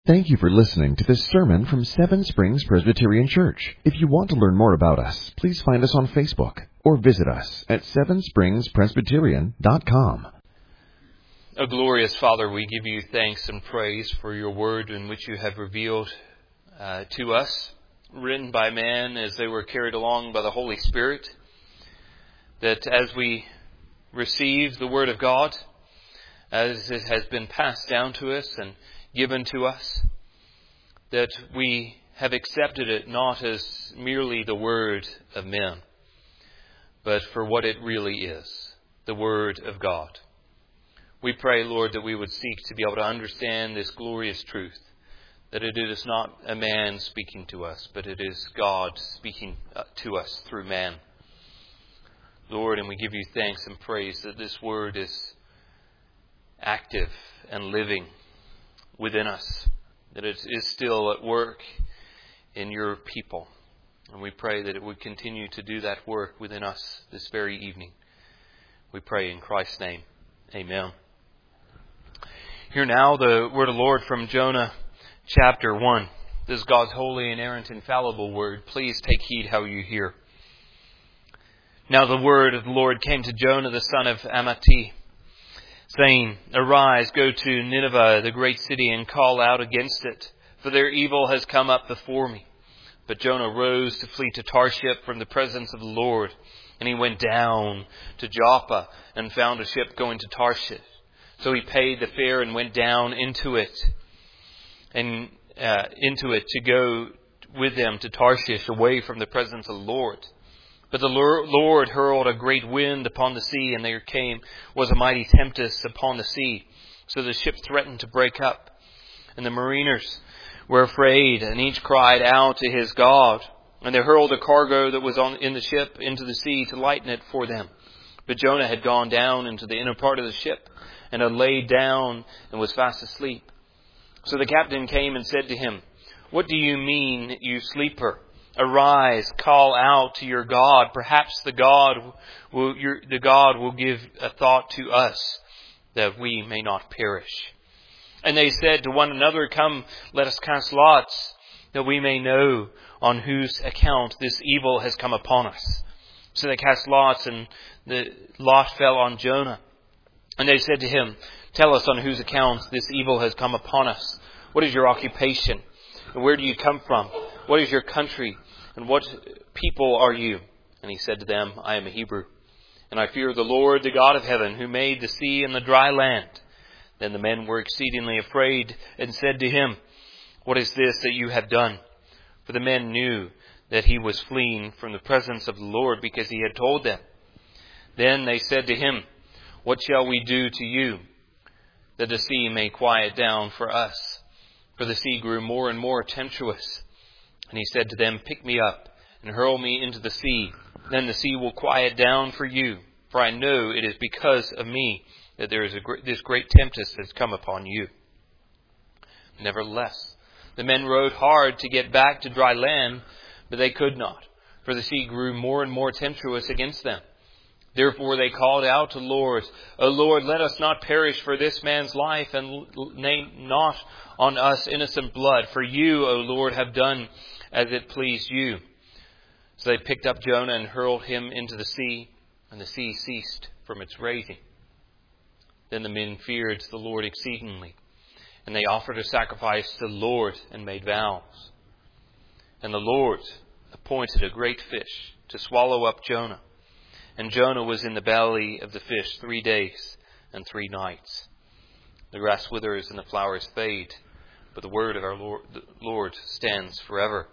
Thank you for listening to this sermon from Seven Springs Presbyterian Church. If you want to learn more about us, please find us on Facebook or visit us at sevenspringspresbyterian.com. O glorious Father, we give you thanks and praise for your word in which you have revealed to us, written by man as they were carried along by the Holy Spirit, that as we receive the word of God, as it has been passed down to us and given to us, that we have accepted it not as merely the word of men, but for what it really is, the word of God. We pray, Lord, that we would seek to be able to understand this glorious truth, that it is not a man speaking to us, but it is God speaking to us through man. Lord, and we give you thanks and praise that this word is active and living within us, that it is still at work in your people. And we pray that it would continue to do that work within us this very evening. We pray in Christ's name. Amen. Hear now the word of the Lord from Jonah chapter 1. This is God's holy, inerrant, infallible word. Please take heed how you hear. Now the word of the Lord came to Jonah the son of Amittai, saying, Arise, go to Nineveh, the great city, and call out against it, for their evil has come up before me. But Jonah rose to flee to Tarshish from the presence of the Lord, and he went down to Joppa and found a ship going to Tarshish. So he paid the fare and went down into it to go with them to Tarshish, away from the presence of the Lord. But the Lord hurled a great wind upon the sea, and there was a mighty tempest upon the sea. So the ship threatened to break up. And the mariners were afraid, and each cried out to his God. And they hurled the cargo that was in the ship into the sea to lighten it for them. But Jonah had gone down into the inner part of the ship, and had laid down and was fast asleep. So the captain came and said to him, What do you mean, you sleeper? Arise, call out to your God. Perhaps the God will give a thought to us, that we may not perish. And they said to one another, Come, let us cast lots, that we may know on whose account this evil has come upon us. So they cast lots, and the lot fell on Jonah. And they said to him, Tell us on whose account this evil has come upon us. What is your occupation? And where do you come from? What is your country? And what people are you? And he said to them, I am a Hebrew, and I fear the Lord, the God of heaven, who made the sea and the dry land. Then the men were exceedingly afraid and said to him, What is this that you have done? For the men knew that he was fleeing from the presence of the Lord, because he had told them. Then they said to him, What shall we do to you, that the sea may quiet down for us? For the sea grew more and more tempestuous. And he said to them, Pick me up and hurl me into the sea. Then the sea will quiet down for you. For I know it is because of me that there is this great tempest has come upon you. Nevertheless, the men rowed hard to get back to dry land, but they could not, for the sea grew more and more tempestuous against them. Therefore they called out to the Lord, O Lord, let us not perish for this man's life, and name not on us innocent blood. For you, O Lord, have done as it pleased you. So they picked up Jonah and hurled him into the sea, and the sea ceased from its raging. Then the men feared the Lord exceedingly, and they offered a sacrifice to the Lord and made vows. And the Lord appointed a great fish to swallow up Jonah. And Jonah was in the belly of the fish 3 days and 3 nights. The grass withers and the flowers fade, but the word of our Lord stands forever.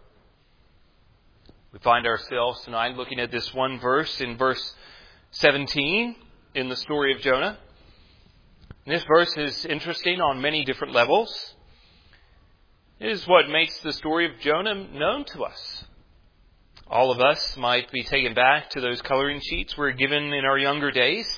We find ourselves tonight looking at this one verse in verse 17 in the story of Jonah. And this verse is interesting on many different levels. It is what makes the story of Jonah known to us. All of us might be taken back to those coloring sheets we were given in our younger days.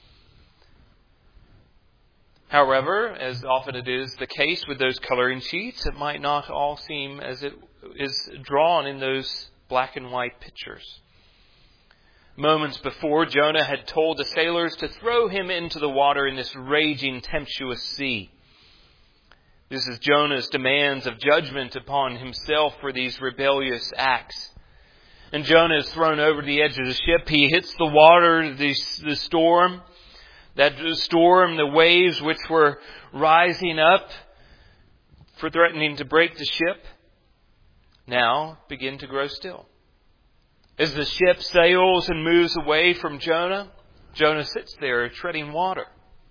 However, as often it is the case with those coloring sheets, it might not all seem as it is drawn in those black and white pictures. Moments before, Jonah had told the sailors to throw him into the water in this raging, tempestuous sea. This is Jonah's demands of judgment upon himself for these rebellious acts. And Jonah is thrown over the edge of the ship. He hits the water, the storm. That storm, the waves which were rising up for threatening to break the ship, now begin to grow still. As the ship sails and moves away from Jonah, Jonah sits there treading water.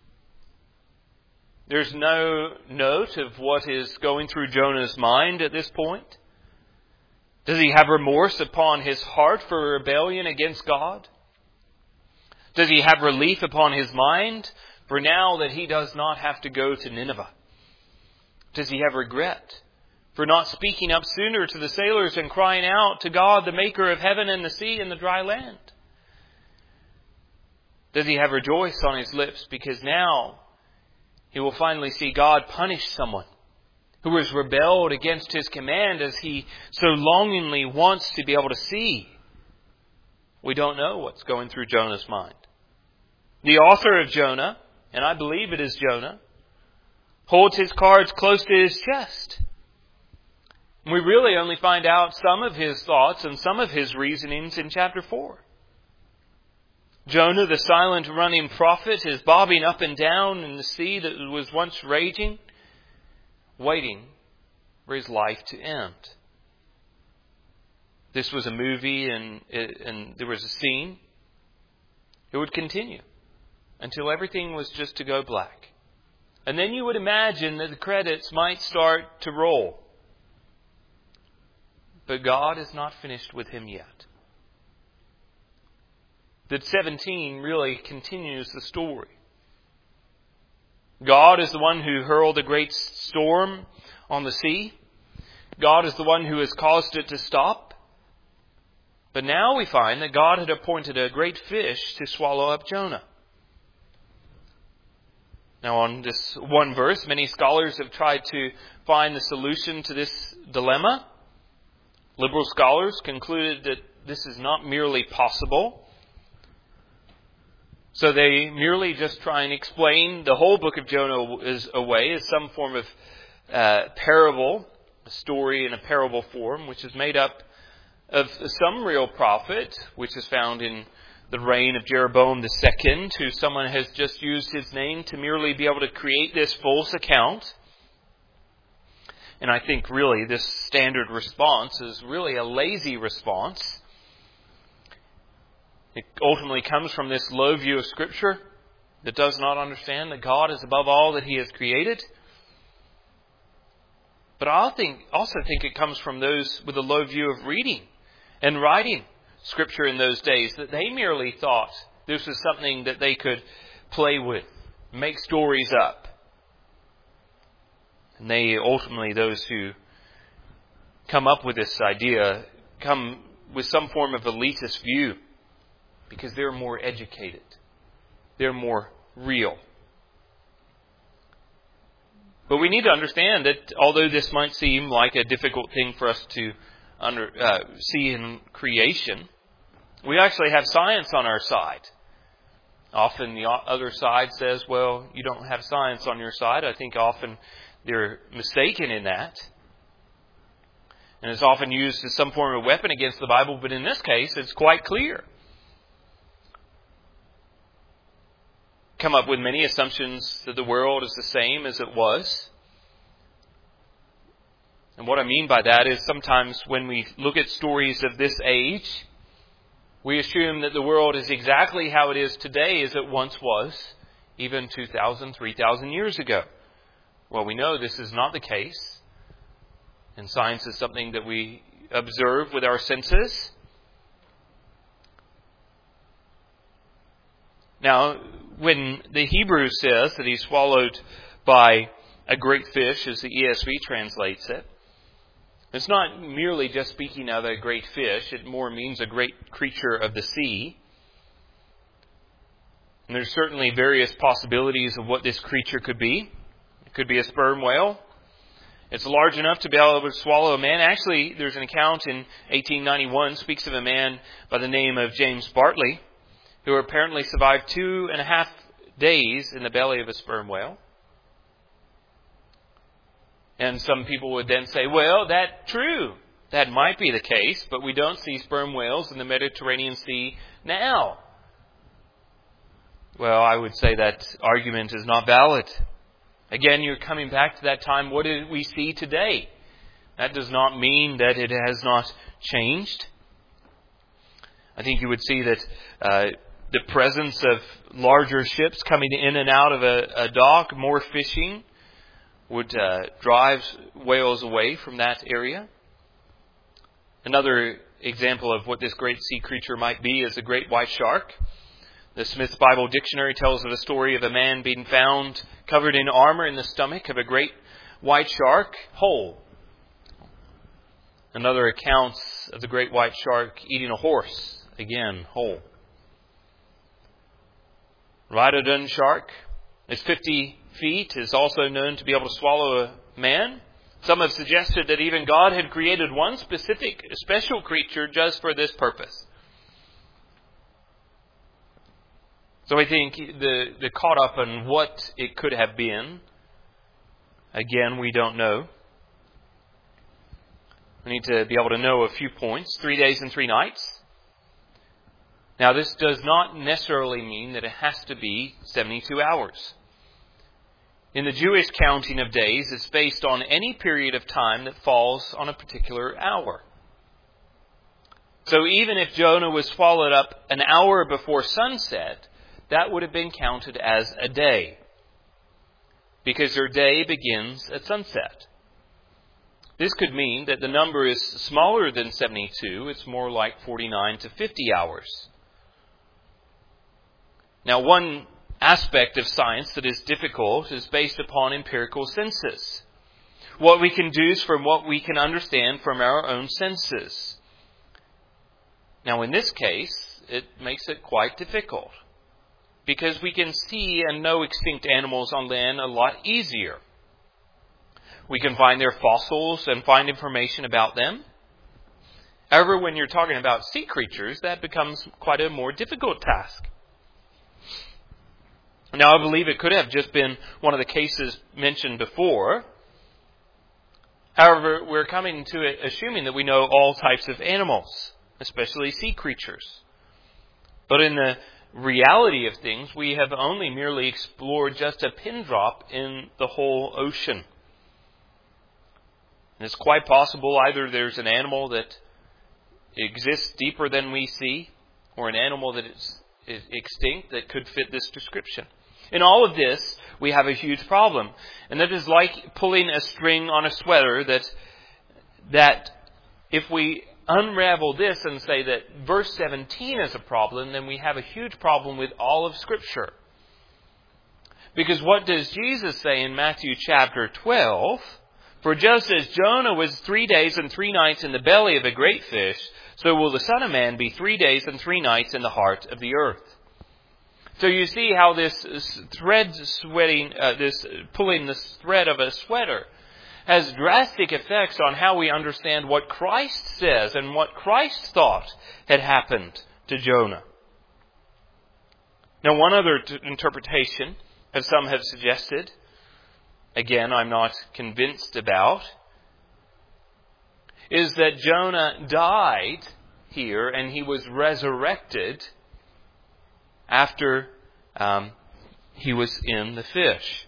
There's no note of what is going through Jonah's mind at this point. Does he have remorse upon his heart for rebellion against God? Does he have relief upon his mind for now that he does not have to go to Nineveh? Does he have regret for not speaking up sooner to the sailors and crying out to God, the maker of heaven and the sea and the dry land? Does he have rejoice on his lips because now he will finally see God punish someone who has rebelled against his command as he so longingly wants to be able to see? We don't know what's going through Jonah's mind. The author of Jonah, and I believe it is Jonah, holds his cards close to his chest. We really only find out some of his thoughts and some of his reasonings in chapter 4. Jonah, the silent running prophet, is bobbing up and down in the sea that was once raging, waiting for his life to end. This was a movie and there was a scene. It would continue until everything was just to go black. And then you would imagine that the credits might start to roll. But God is not finished with him yet. That 17 really continues the story. God is the one who hurled a great storm on the sea. God is the one who has caused it to stop. But now we find that God had appointed a great fish to swallow up Jonah. Now on this one verse, many scholars have tried to find the solution to this dilemma. Liberal scholars concluded that this is not merely possible. So they merely just try and explain the whole book of Jonah away as some form of parable, a story in a parable form, which is made up of some real prophet, which is found in the reign of Jeroboam II, who someone has just used his name to merely be able to create this false account. And I think really this standard response is really a lazy response. It ultimately comes from this low view of Scripture that does not understand that God is above all that He has created. But I also think it comes from those with a low view of reading and writing Scripture in those days, that they merely thought this was something that they could play with, make stories up. And they ultimately, those who come up with this idea, come with some form of elitist view because they're more educated. They're more real. But we need to understand that although this might seem like a difficult thing for us to see in creation, we actually have science on our side. Often the other side says, well, you don't have science on your side. I think often they're mistaken in that. And it's often used as some form of weapon against the Bible, but in this case, it's quite clear. Come up with many assumptions that the world is the same as it was. And what I mean by that is sometimes when we look at stories of this age, we assume that the world is exactly how it is today as it once was, even 2,000, 3,000 years ago. Well, we know this is not the case. And science is something that we observe with our senses. Now, when the Hebrew says that he's swallowed by a great fish, as the ESV translates it, it's not merely just speaking of a great fish. It more means a great creature of the sea. And there's certainly various possibilities of what this creature could be. It could be a sperm whale. It's large enough to be able to swallow a man. Actually, there's an account in 1891 speaks of a man by the name of James Bartley, who apparently survived 2.5 days in the belly of a sperm whale. And some people would then say, well, that's true. That might be the case, but we don't see sperm whales in the Mediterranean Sea now. Well, I would say that argument is not valid. Again, you're coming back to that time. What do we see today? That does not mean that it has not changed. I think you would see that the presence of larger ships coming in and out of a dock, more fishing, would drive whales away from that area. Another example of what this great sea creature might be is a great white shark. The Smith's Bible Dictionary tells of a story of a man being found covered in armor in the stomach of a great white shark, whole. Another accounts of the great white shark eating a horse, again, whole. Rhytodon shark is 50 feet, is also known to be able to swallow a man. Some have suggested that even God had created one specific, special creature just for this purpose. So I think the caught up on what it could have been, again, we don't know. We need to be able to know a few points. 3 days and 3 nights. Now, this does not necessarily mean that it has to be 72 hours. In the Jewish counting of days, it's based on any period of time that falls on a particular hour. So even if Jonah was swallowed up an hour before sunset, that would have been counted as a day, because their day begins at sunset. This could mean that the number is smaller than 72. It's more like 49 to 50 hours. Now, one aspect of science that is difficult is based upon empirical senses. What we can deduce from what we can understand from our own senses. Now, in this case, it makes it quite difficult, because we can see and know extinct animals on land a lot easier. We can find their fossils and find information about them. However, when you're talking about sea creatures, that becomes quite a more difficult task. Now, I believe it could have just been one of the cases mentioned before. However, we're coming to it assuming that we know all types of animals, especially sea creatures. But in the reality of things, we have only merely explored just a pin drop in the whole ocean. And it's quite possible either there's an animal that exists deeper than we see, or an animal that is extinct that could fit this description. In all of this, we have a huge problem. And that is like pulling a string on a sweater that if we unravel this and say that verse 17 is a problem, then we have a huge problem with all of Scripture. Because what does Jesus say in Matthew chapter 12? For just as Jonah was 3 days and 3 nights in the belly of a great fish, so will the Son of Man be 3 days and 3 nights in the heart of the earth. So you see how this pulling the thread of a sweater has drastic effects on how we understand what Christ says and what Christ thought had happened to Jonah. Now, one other interpretation, as some have suggested, again, I'm not convinced about, is that Jonah died here and he was resurrected after he was in the fish.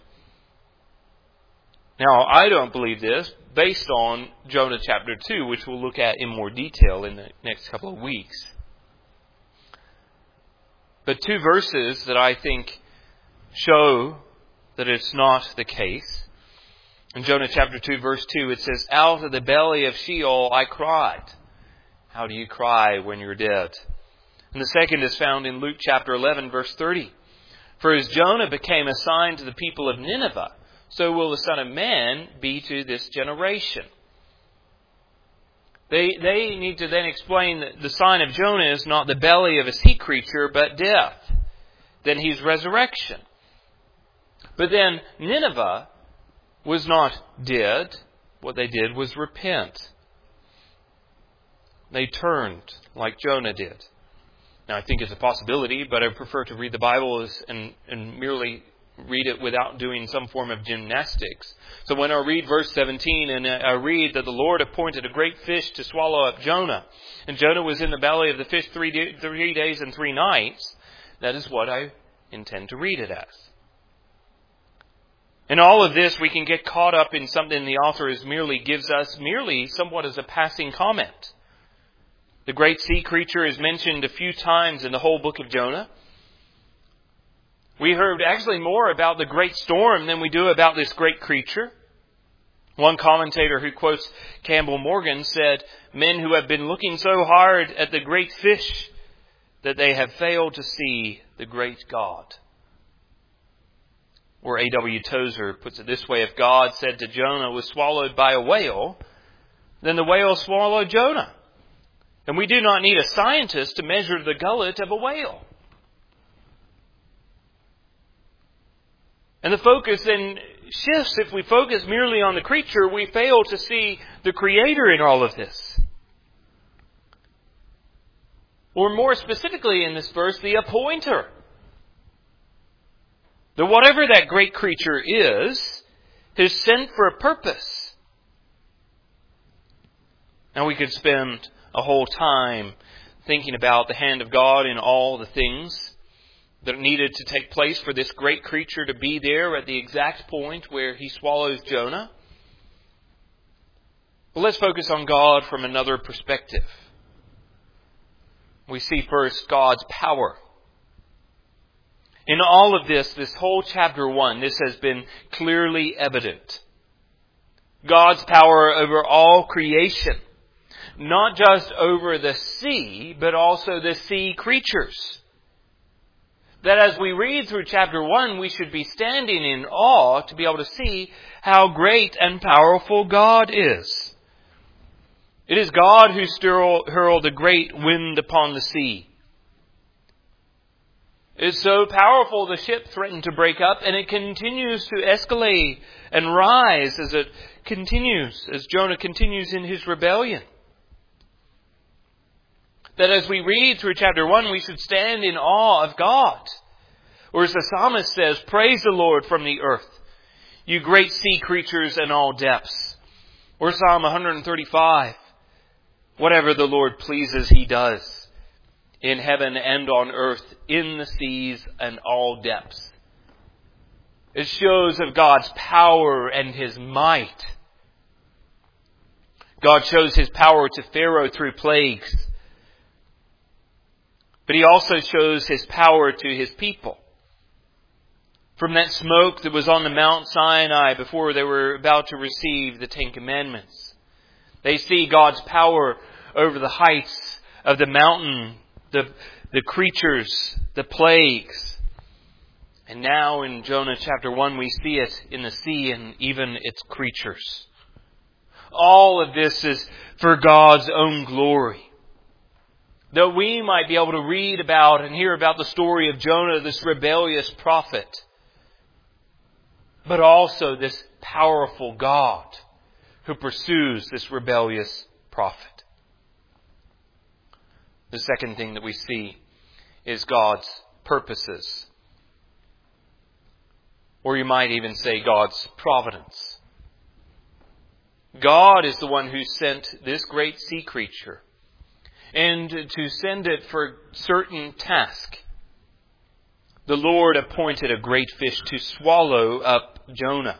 Now, I don't believe this based on Jonah chapter 2, which we'll look at in more detail in the next couple of weeks. But 2 verses that I think show that it's not the case. In Jonah chapter 2, verse 2, it says, "Out of the belly of Sheol I cried." How do you cry when you're dead? And the second is found in Luke chapter 11, verse 30. "For as Jonah became a sign to the people of Nineveh, so will the Son of Man be to this generation." They need to then explain that the sign of Jonah is not the belly of a sea creature, but death. Then he's resurrection. But then Nineveh was not dead. What they did was repent. They turned like Jonah did. Now, I think it's a possibility, but I prefer to read the Bible and merely read it without doing some form of gymnastics. So when I read verse 17 and I read that the Lord appointed a great fish to swallow up Jonah, and Jonah was in the belly of the fish 3 days and 3 nights, that is what I intend to read it as. In all of this, we can get caught up in something the author gives us somewhat as a passing comment. The great sea creature is mentioned a few times in the whole book of Jonah. We heard actually more about the great storm than we do about this great creature. One commentator who quotes Campbell Morgan said, "Men who have been looking so hard at the great fish that they have failed to see the great God." Or A.W. Tozer puts it this way: if God said to Jonah was swallowed by a whale, then the whale swallowed Jonah. And we do not need a scientist to measure the gullet of a whale. And the focus then shifts. If we focus merely on the creature, we fail to see the Creator in all of this. Or more specifically in this verse, the appointer. That whatever that great creature is sent for a purpose. Now we could spend a whole time thinking about the hand of God in all the things that needed to take place for this great creature to be there at the exact point where he swallows Jonah. But let's focus on God from another perspective. We see first God's power. In all of this whole chapter 1, this has been clearly evident. God's power over all creation. Not just over the sea, but also the sea creatures. That as we read through chapter 1, we should be standing in awe to be able to see how great and powerful God is. It is God who hurled the great wind upon the sea. It is so powerful the ship threatened to break up, and it continues to escalate and rise as Jonah continues in his rebellion. That as we read through chapter 1, we should stand in awe of God. Or as the psalmist says, "Praise the Lord from the earth, you great sea creatures and all depths." Or Psalm 135, "Whatever the Lord pleases, He does, in heaven and on earth, in the seas and all depths." It shows of God's power and His might. God shows His power to Pharaoh through plagues. But He also shows His power to His people. From that smoke that was on the Mount Sinai before they were about to receive the 10 Commandments, they see God's power over the heights of the mountain, the creatures, the plagues. And now in Jonah chapter 1, we see it in the sea and even its creatures. All of this is for God's own glory. That we might be able to read about and hear about the story of Jonah, this rebellious prophet. But also this powerful God who pursues this rebellious prophet. The second thing that we see is God's purposes. Or you might even say God's providence. God is the one who sent this great sea creature, and to send it for a certain task. The Lord appointed a great fish to swallow up Jonah.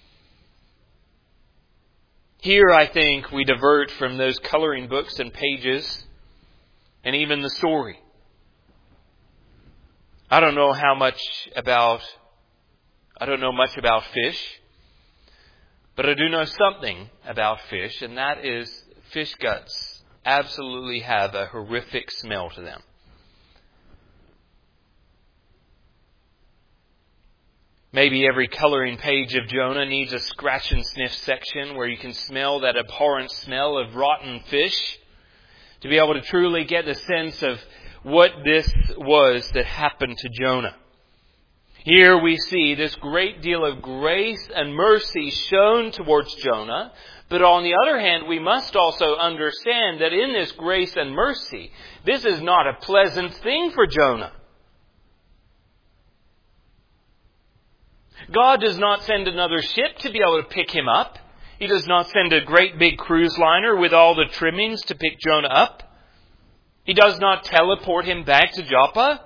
Here, I think, we divert from those coloring books and pages and even the story. I don't know much about fish, but I do know something about fish, and that is fish guts absolutely have a horrific smell to them. Maybe every coloring page of Jonah needs a scratch and sniff section where you can smell that abhorrent smell of rotten fish to be able to truly get the sense of what this was that happened to Jonah. Here we see this great deal of grace and mercy shown towards Jonah. But on the other hand, we must also understand that in this grace and mercy, this is not a pleasant thing for Jonah. God does not send another ship to be able to pick him up. He does not send a great big cruise liner with all the trimmings to pick Jonah up. He does not teleport him back to Joppa.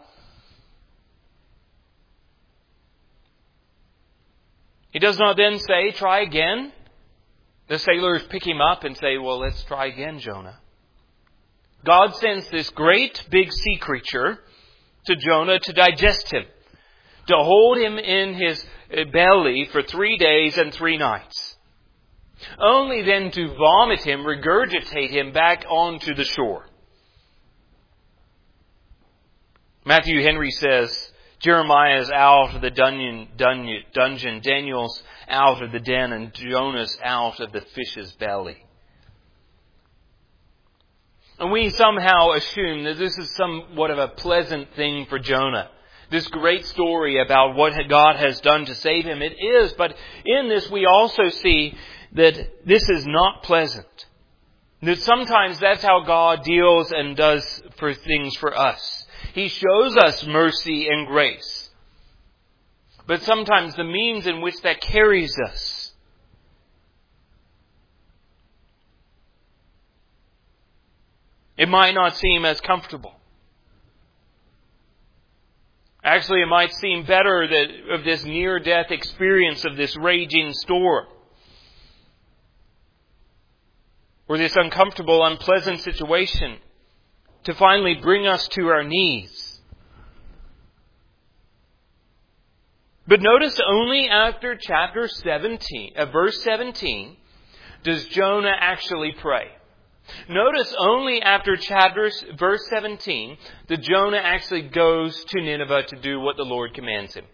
He does not then say, try again. The sailors pick him up and say, well, let's try again, Jonah. God sends this great big sea creature to Jonah to digest him, to hold him in his belly for 3 days and 3 nights, only then to vomit him, regurgitate him back onto the shore. Matthew Henry says, Jeremiah's out of the dungeon, Daniel's out of the den, and Jonah's out of the fish's belly. And we somehow assume that this is somewhat of a pleasant thing for Jonah. This great story about what God has done to save him. It is, but in this we also see that this is not pleasant. That sometimes that's how God deals and does for things for us. He shows us mercy and grace. But sometimes the means in which that carries us, it might not seem as comfortable. Actually, it might seem better that of this near-death experience of this raging storm, or this uncomfortable, unpleasant situation, to finally bring us to our knees. But notice only after chapter 17, verse 17, does Jonah actually pray. Notice only after verse 17 that Jonah actually goes to Nineveh to do what the Lord commands him.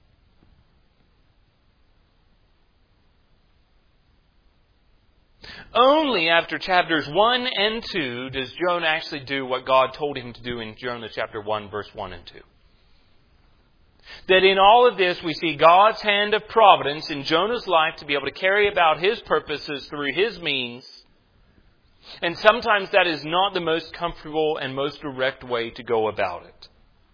Only after chapters 1 and 2 does Jonah actually do what God told him to do in Jonah chapter 1, verse 1 and 2. That in all of this we see God's hand of providence in Jonah's life to be able to carry about His purposes through His means. And sometimes that is not the most comfortable and most direct way to go about it.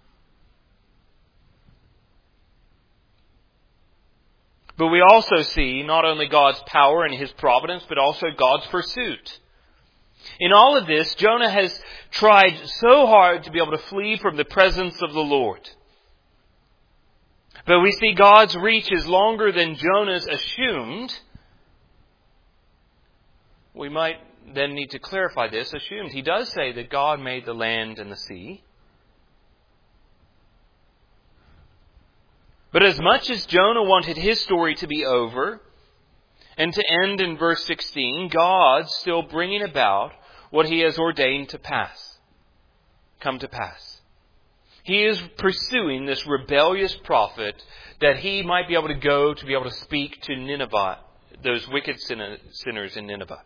But we also see not only God's power and His providence, but also God's pursuit. In all of this, Jonah has tried so hard to be able to flee from the presence of the Lord. But we see God's reach is longer than Jonah's assumed. We might then need to clarify this. Assumed. He does say that God made the land and the sea. But as much as Jonah wanted his story to be over and to end in verse 16, God's still bringing about what He has ordained to come to pass. He is pursuing this rebellious prophet that he might be able to go to be able to speak to Nineveh, those wicked sinners in Nineveh.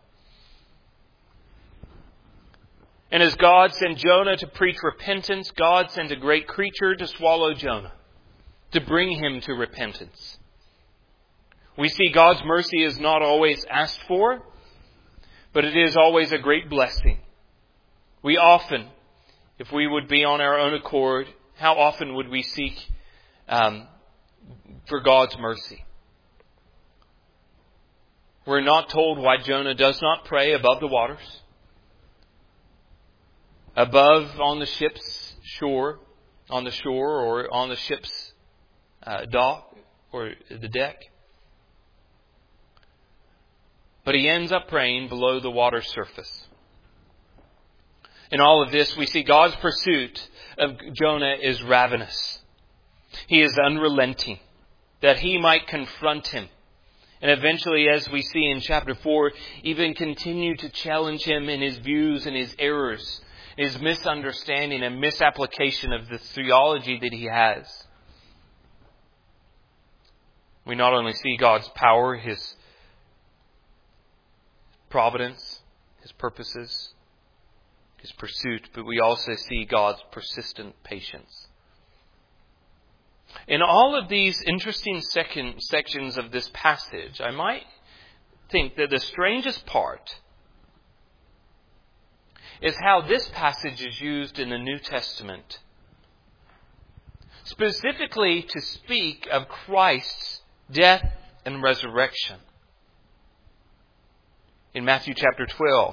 And as God sent Jonah to preach repentance, God sent a great creature to swallow Jonah, to bring him to repentance. We see God's mercy is not always asked for, but it is always a great blessing. We often, if we would be on our own accord, how often would we seek for God's mercy? We're not told why Jonah does not pray above the waters, above on the ship's shore, on the shore or on the ship's dock or the deck. But he ends up praying below the water surface. In all of this, we see God's pursuit of Jonah is ravenous. He is unrelenting, that He might confront him. And eventually, as we see in chapter 4, even continue to challenge him in his views and his errors, his misunderstanding and misapplication of the theology that he has. We not only see God's power, His providence, His purposes, His pursuit, but we also see God's persistent patience. In all of these interesting sections of this passage, I might think that the strangest part is how this passage is used in the New Testament, specifically to speak of Christ's death and resurrection. In Matthew chapter 12,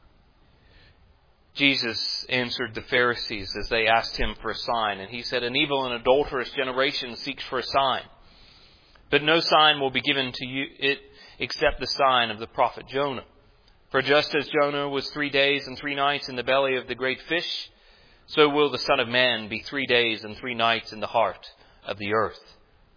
Jesus answered the Pharisees as they asked him for a sign. And he said, "An evil and adulterous generation seeks for a sign. But no sign will be given to it except the sign of the prophet Jonah. For just as Jonah was 3 days and 3 nights in the belly of the great fish, so will the Son of Man be 3 days and 3 nights in the heart of the earth."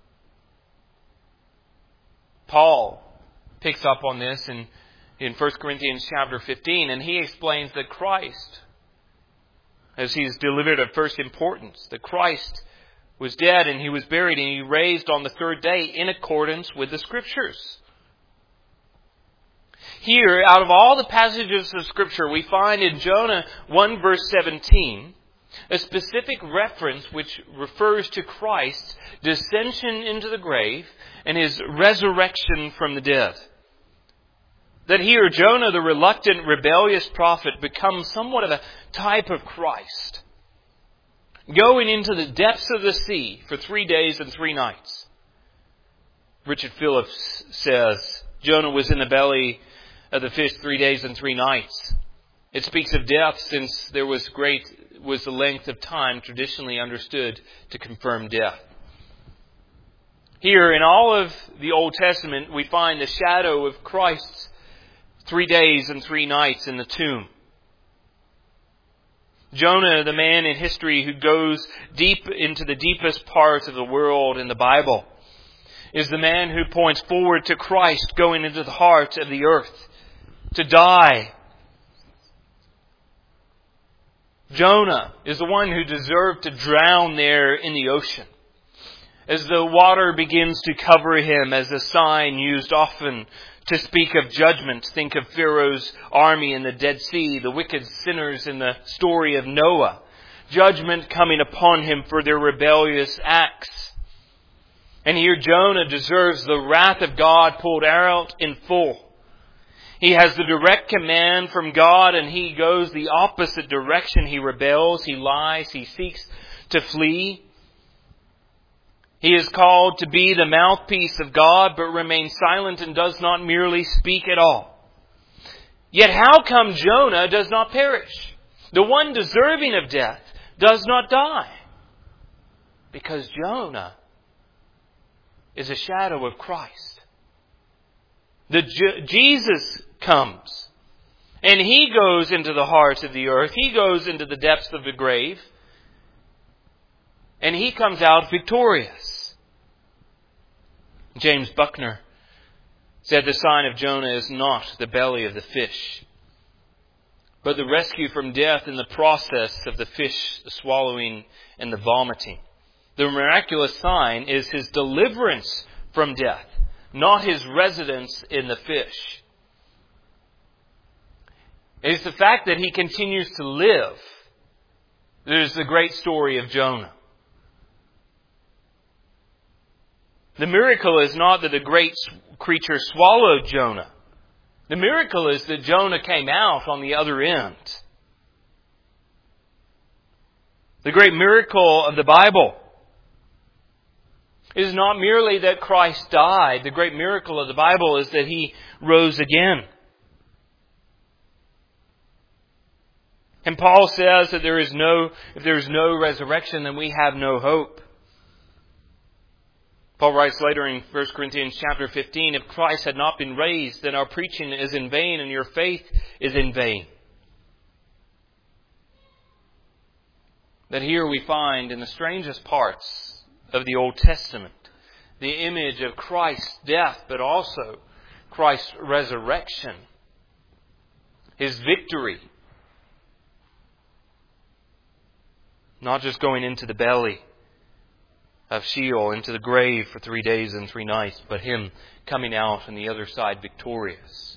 Paul picks up on this in 1 Corinthians chapter 15, and he explains that Christ, as he is delivered of first importance, that Christ was dead and he was buried and he raised on the third day in accordance with the Scriptures. Here, out of all the passages of Scripture, we find in Jonah 1 verse 17 a specific reference which refers to Christ's descension into the grave and his resurrection from the dead. That here Jonah, the reluctant, rebellious prophet, becomes somewhat of a type of Christ, going into the depths of the sea for 3 days and 3 nights. Richard Phillips says Jonah was in the belly of the fish 3 days and 3 nights. It speaks of death, since there was the length of time traditionally understood to confirm death. Here in all of the Old Testament, we find the shadow of Christ's 3 days and 3 nights in the tomb. Jonah, the man in history who goes deep into the deepest parts of the world in the Bible, is the man who points forward to Christ going into the heart of the earth to die. Jonah is the one who deserved to drown there in the ocean, as the water begins to cover him as a sign used often to speak of judgment. Think of Pharaoh's army in the Dead Sea, the wicked sinners in the story of Noah. Judgment coming upon him for their rebellious acts. And here Jonah deserves the wrath of God poured out in full. He has the direct command from God, and he goes the opposite direction. He rebels, he lies, he seeks to flee. He is called to be the mouthpiece of God, but remains silent and does not merely speak at all. Yet how come Jonah does not perish? The one deserving of death does not die. Because Jonah is a shadow of Christ. Jesus comes, and he goes into the heart of the earth. He goes into the depths of the grave, and he comes out victorious. James Buckner said the sign of Jonah is not the belly of the fish, but the rescue from death in the process of the fish, the swallowing and the vomiting. The miraculous sign is his deliverance from death, not his residence in the fish. It is the fact that he continues to live that is the great story of Jonah. The miracle is not that the great creature swallowed Jonah. The miracle is that Jonah came out on the other end. The great miracle of the Bible is not merely that Christ died. The great miracle of the Bible is that He rose again. And Paul says that if there is no resurrection, then we have no hope. Paul writes later in 1 Corinthians chapter 15, if Christ had not been raised, then our preaching is in vain and your faith is in vain. That here we find in the strangest parts of the Old Testament the image of Christ's death, but also Christ's resurrection, His victory. Not just going into the belly of Sheol, into the grave for 3 days and 3 nights, but Him coming out on the other side victorious.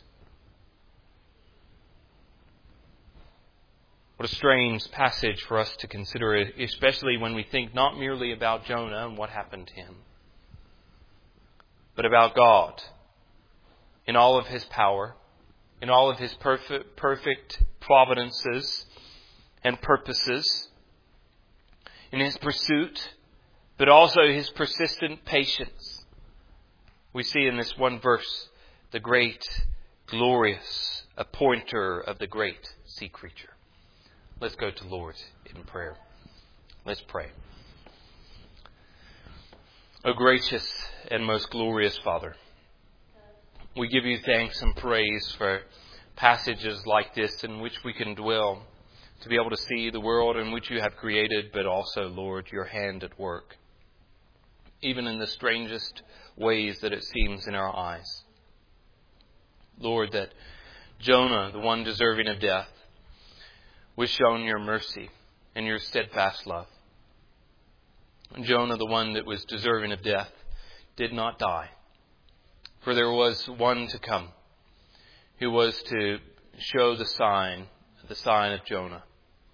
What a strange passage for us to consider, especially when we think not merely about Jonah and what happened to him, but about God in all of His power, in all of His perfect providences and purposes, in His pursuit, but also His persistent patience. We see in this one verse the great, glorious appointer of the great sea creature. Let's go to the Lord in prayer. Let's pray. O gracious and most glorious Father, we give you thanks and praise for passages like this in which we can dwell, to be able to see the world in which you have created, but also, Lord, your hand at work, even in the strangest ways that it seems in our eyes. Lord, that Jonah, the one deserving of death, was shown your mercy and your steadfast love. And Jonah, the one that was deserving of death, did not die. For there was one to come who was to show the sign of Jonah.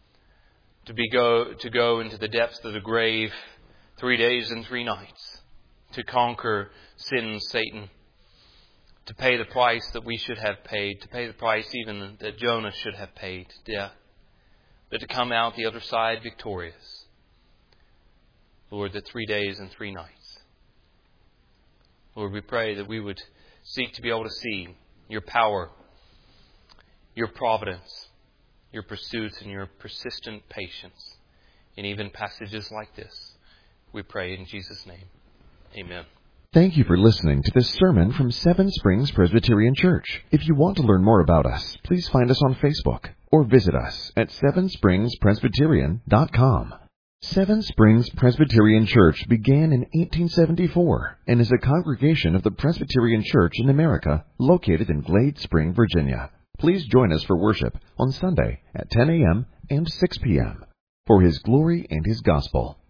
To go into the depths of the grave 3 days and 3 nights, to conquer sin, Satan, to pay the price that we should have paid, to pay the price even that Jonah should have paid, death, but to come out the other side victorious. Lord, the 3 days and 3 nights. Lord, we pray that we would seek to be able to see your power, your providence, your pursuit, and your persistent patience in even passages like this. We pray in Jesus' name. Amen. Thank you for listening to this sermon from Seven Springs Presbyterian Church. If you want to learn more about us, please find us on Facebook or visit us at sevenspringspresbyterian.com. Seven Springs Presbyterian Church began in 1874 and is a congregation of the Presbyterian Church in America located in Glade Spring, Virginia. Please join us for worship on Sunday at 10 a.m. and 6 p.m. for His glory and His gospel.